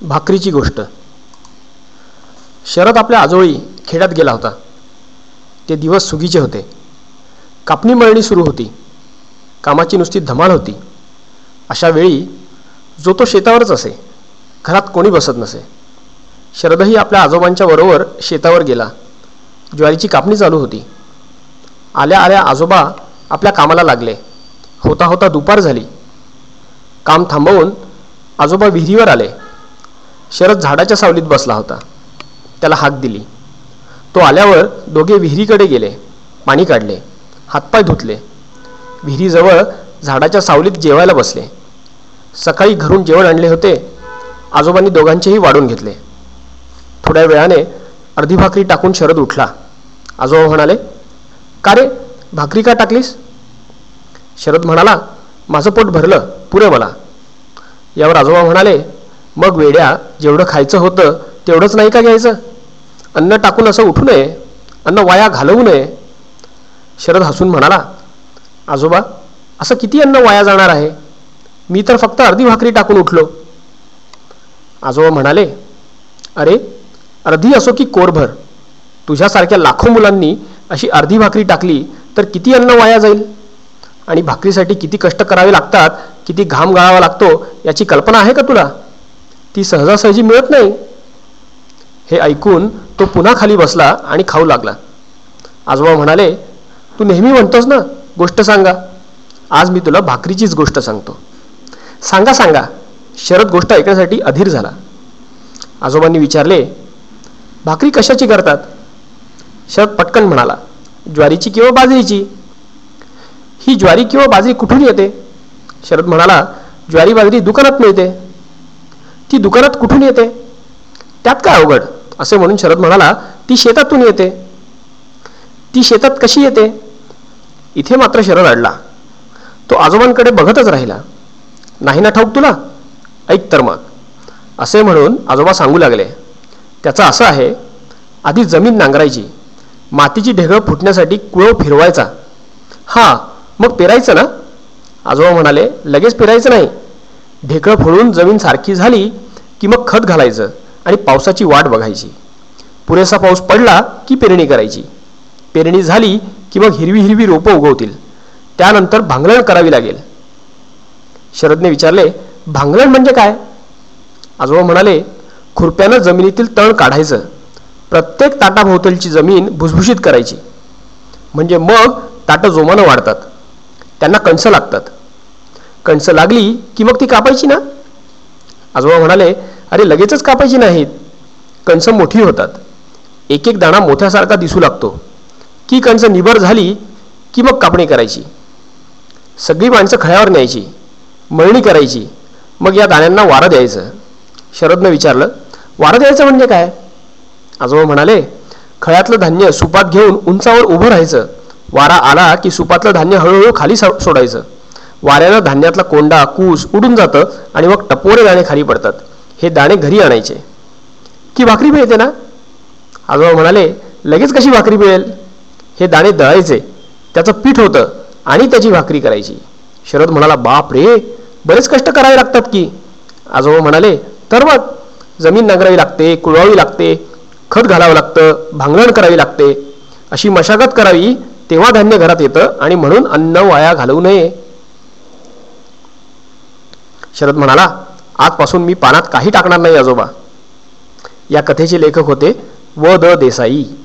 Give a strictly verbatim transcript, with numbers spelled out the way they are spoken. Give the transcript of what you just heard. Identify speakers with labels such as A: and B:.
A: भाकरीची गोष्ट. शरद आपल्या आजोळी खेड्यात गेला होता. ते दिवस सुगीचे होते. कापणी मळणी सुरू होती. कामाची नुसती धमाल होती. अशा वेळी जो तो शेतावरच असे. घरात कोणी बसत नसे. शरदही आपल्या आजोबांच्या बरोबर शेतावर गेला. ज्वारीची कापणी चालू होती. आल्या आल्या आजोबा आपल्या कामाला लागले. होता होता दुपार झाली. काम थांबवून आजोबा विहिरीवर आले. शरद झाडाच्या सावलीत बसला होता. त्याला हाक दिली. तो आल्यावर दोघे विहिरीकडे गेले. पाणी काढले. हातपाय धुतले. विहिरीजवळ झाडाच्या सावलीत जेवायला बसले. सकाळी घरून जेवण आणले होते. आजोबांनी दोघांचेही वाढून घेतले. थोड्या वेळाने अर्धी भाकरी टाकून शरद उठला. आजोबा म्हणाले, का रे, भाकरी का टाकलीस? शरद म्हणाला, माझं पोट भरलं, पुरे मला. यावर आजोबा म्हणाले, मग वेड्या, जेवढं खायचं होतं तेवढंच नाही का घ्यायचं? अन्न टाकून असं उठू नये. अन्न वाया घालवू नये. शरद हसून म्हणाला, आजोबा, असं किती अन्न वाया जाणार आहे? मी तर फक्त अर्धी भाकरी टाकून उठलो. आजोबा म्हणाले, अरे, अर्धी असो की कोरभर, तुझ्यासारख्या लाखो मुलांनी अशी अर्धी भाकरी टाकली तर किती अन्न वाया जाईल? आणि भाकरीसाठी किती कष्ट करावे लागतात, किती घाम गाळावा लागतो याची कल्पना आहे का तुला? ती सहजासहजी मिळत नाही. हे ऐकून तो पुन्हा खाली बसला आणि खाऊ लागला. आजोबा म्हणाले, तू नेहमी म्हणतोस ना, गोष्ट सांगा. आज मी तुला भाकरीचीच गोष्ट सांगतो. सांगा सांगा. शरद गोष्ट ऐकण्यासाठी अधीर झाला. आजोबांनी विचारले, भाकरी कशाची करतात? शरद पटकन म्हणाला, ज्वारीची किंवा बाजरीची. ही ज्वारी किंवा बाजरी कुठून येते? शरद म्हणाला, ज्वारी बाजरी दुकानात मिळते. ती दुकानात कुठून येते? त्यात काय अवघड? असे म्हणून शरद म्हणाला, ती शेतातून येते. ती शेतात कशी येते? इथे मात्र शरद अडला. तो आजोबांकडे बघतच राहिला. नाही ना ठाऊक तुला? ऐक तर मग. असे म्हणून आजोबा सांगू लागले, त्याचं असं आहे, आधी जमीन नांगरायची, मातीची ढेकळं फुटण्यासाठी कुळव फिरवायचा. हां, मग पेरायचं ना? आजोबा म्हणाले, लगेच पेरायचं नाही. ढेकळं फोडून जमीन सारखी झाली की मग खत घालायचं आणि पावसाची वाट बघायची. पुरेसा पाऊस पडला की पेरणी करायची. पेरणी झाली की मग हिरवी हिरवी रोपं उगवतील. त्यानंतर भांगलण करावी लागेल. शरदने विचारले, भांगलण म्हणजे काय? आजोबा म्हणाले, खुरप्यानं जमिनीतील तण काढायचं. प्रत्येक ताटाभोवतालची जमीन भुसभुशीत करायची. म्हणजे मग ताटं जोमानं वाढतात. त्यांना कणसं लागतात. कणसं लागली की मग ती कापायची ना? आजोबा म्हणाले, अरे, लगेचच कापायची नाहीत. कणसं मोठी होतात. एक एक दाणा मोठ्यासारखा दिसू लागतो की कणसं निबर झाली की मग कापणी करायची. सगळी माणसं खळ्यावर न्यायची. मळणी करायची. मग या दाण्यांना वारं द्यायचं. शरदनं विचारलं, वारं द्यायचं म्हणजे काय? आजोबा म्हणाले, खळ्यातलं धान्य सुपात घेऊन उंचावर उभं राहायचं. वारा आला की सुपातलं धान्य हळूहळू खाली सोडायचं. वाऱ्यानं धान्यातला कोंडा, कूस उडून जातं आणि मग टपोरे दाणे खाली पडतात. हे दाणे घरी आणायचे. की भाकरी मिळते ना? आजोबा म्हणाले, लगेच कशी भाकरी मिळेल? हे दाणे दळायचे, त्याचं पीठ होतं आणि त्याची भाकरी करायची. शरद म्हणाला, बाप रे, बरेच कष्ट करावे लागतात की. आजोबा म्हणाले, तर मग जमीन नांगरावी लागते, कुळवावी लागते, खत घालावं लागतं, भांगलण करावी लागते. अशी मशागत करावी, तेव्हा धान्य घरात येतं आणि म्हणून अन्न वाया घालवू नये. शरद म्हणाला, आजपासून मी पानात काही टाकणार नाही आजोबा. या कथेचे लेखक होते व द देसाई.